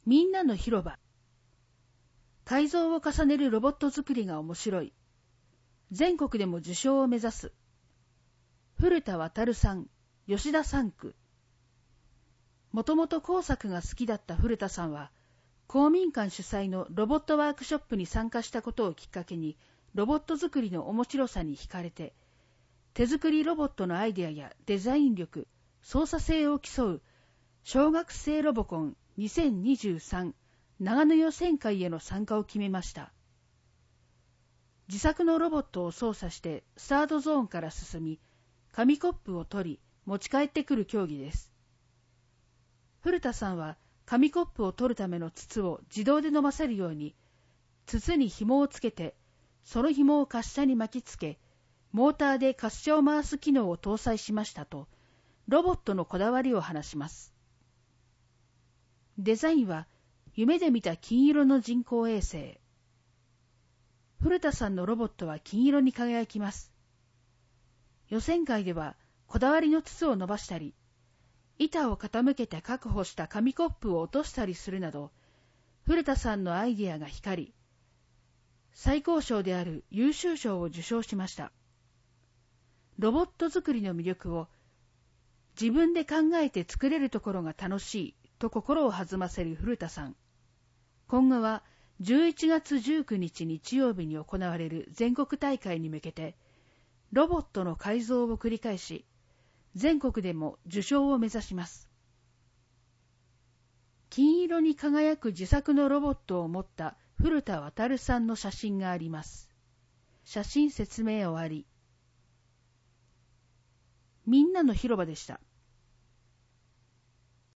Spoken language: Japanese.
みんなの広場。改造を重ねるロボット作りが面白い。全国でも受賞を目指す。古田渉さん、吉田3区。もともと工作が好きだった古田さんは、公民館主催のロボットワークショップに参加したことをきっかけに、ロボット作りの面白さに惹かれて、手作りロボットのアイデアやデザイン力、操作性を競う、小学生ロボコン2023長野予選会への参加を決めました。自作のロボットを操作してスタートゾーンから進み、紙コップを取り持ち帰ってくる競技です。古田さんは紙コップを取るための筒を自動で飲ませるように、筒に紐をつけて、その紐を滑車に巻きつけ、モーターで滑車を回す機能を搭載しましたと、ロボットのこだわりを話します。デザインは、夢で見た金色の人工衛星。古田さんのロボットは金色に輝きます。予選会では、こだわりの筒を伸ばしたり、板を傾けて確保した紙コップを落としたりするなど、古田さんのアイデアが光り、最高賞である優秀賞を受賞しました。ロボット作りの魅力を、自分で考えて作れるところが楽しいと心を弾ませる古田さん。今後は11月19日日曜日に行われる全国大会に向けて、ロボットの改造を繰り返し、全国でも受賞を目指します。金色に輝く自作のロボットを持った古田渉さんの写真があります。写真説明終わり。みんなの広場でした。